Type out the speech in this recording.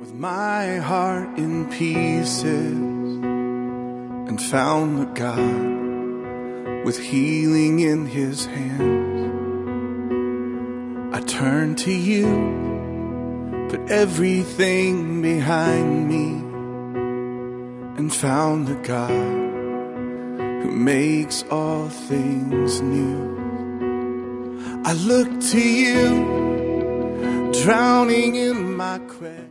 my heart in pieces and found the God with healing in his hands. I turned to you, put everything behind me, and found the God who makes all things new. I look to you, drowning in my quest.